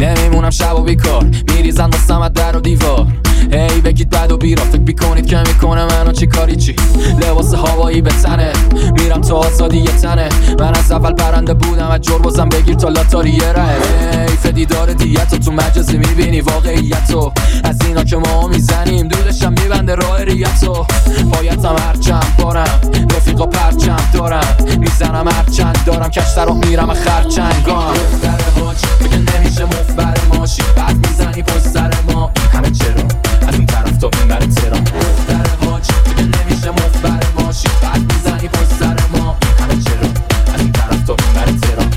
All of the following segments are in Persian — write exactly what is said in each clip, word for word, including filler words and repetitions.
نمیمونم شب و بیکار، میریزن واسم از در و دیوار. هی بگید بد و بیرا، فکر بیکنید که میکنه منو چی کاری چی. لباس هوایی به تنه، میرم تا آزادی یه تنه. من از اول پرنده بودم، از جربازم بگیر تا لاتاری یه ره. حیف دیدار دیتو، تو مجازی میبینی واقعیتو. از اینا که ما میزنیم دودشم میبنده راه ریتو. پایتم هرچند بارم، رفیقا پرچم دارم، میزنم هرچند دارم، کشتر رو میرم خرچنگام. دختر حاج بگه نمیشه مفبر ماشی، بعد میزنی پشت سر ما. همه چرا از اون طرف تا این بره ترام. دختر حاج بگه نمیشه مفبر ماشی، بعد میزنی پشت سر ما. همه چرا از اون طرف تا این بره ترام.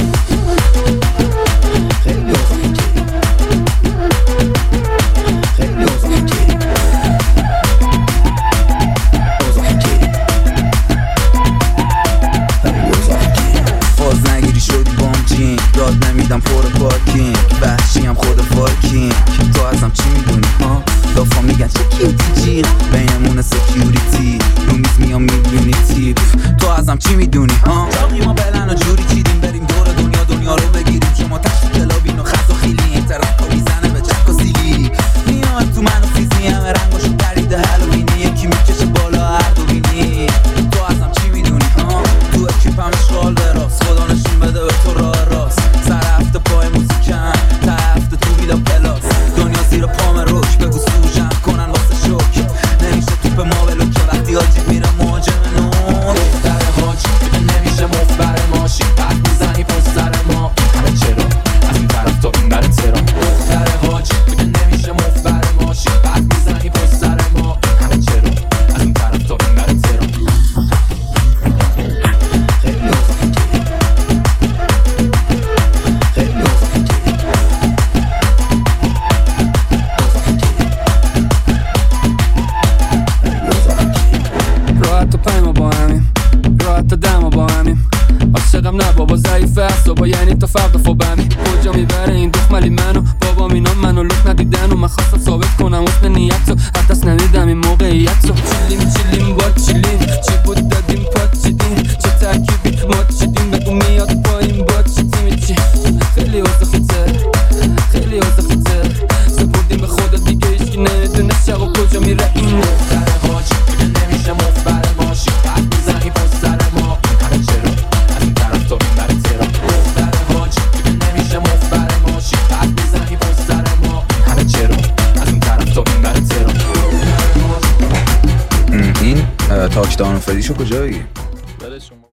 خیلی اوضاع خیلی اوضاع فاز نگیری شدی بامچین، داد نمیدم پر پارکینگ، وحشیم خود فارکینگ. تو ازم چی میدونی ها؟ لافا میگن چه کیوتی جیغ، بینمون سکیوریتی رو میز میام میبینی تیپ. تو ازم چی میدونی ها؟ چاقی ما بلن و جوری چیدیم بریم دور دنیا دنیا رو بگیریم. شما تشت کلابین و خط و خیلی، این طرف کا میزنه به چک و سیلی. میام تو من و فیزی همه رنگاشو پریده هالوینی، یکی میکشه بالا هر دو بینی. تو ازم چی میدونی ها؟ تو اکیپم اشغال دراز، خدا نشون بده به تو راه راست. سر هفته پای موزیکم، تا هفته تو ویلا پلاس. دنیا زیر پام روش، بگو سوژم کنن واسه شوک. نمیشه توپ ما ولو که وقتی آجیب میره مهاجم نور. دختر حاج بگه نمیشه مفبر ماشی، بعد میزنی پشت سر ما. همه چرا از این طرف تا این بره ترام. دختر حاج بگه نمیشه مفبر ماشی، بعد میزنی پشت سر ما. همه چرا از این طرف تا این بره ترام. خیلی اوضاع خیلی اوضاع راحت و پیما با همیم، راحت و دما با همیم. عاشقم نه بابا ضعیف است و با یعنی تا فردا فوبمی. کجا میبره این دخملی منو؟ بابا اینا منو لخ ندیدن و من خواستم ثابت کنم حسن نیت رو. از دست نمیدم این موقعیت رو. چیلیم چیلیم با چیلیم، چی بود دادیم پات چیدیم. چه ترکیبی ما چیدیم، بگو میاد پایین با چی تیمی چی. خیلی اوضاع خیته، خیلی اوضاع خیته. سپردیم به خدا دیگه هیچکی نمیدونه شب و کجا میره این. دختر حاج بگه نمیشه مفبر ماشی، بعد میزنی پشت سر ما. همه چرا از این طرف تا این بره ترام. دختر حاج بگه نمیشه مفبر ماشی، بعد میزنی پشت سر ما. همه چرا از این طرف تا این بره ترام. این تاکدان فریشو کجا بگی؟